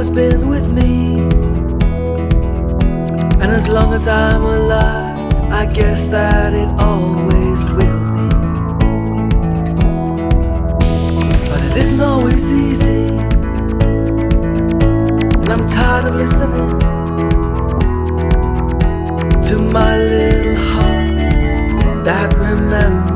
always been with me, and as long as I'm alive, I guess that it always will be. But it isn't always easy, and I'm tired of listening to my little heart that remembers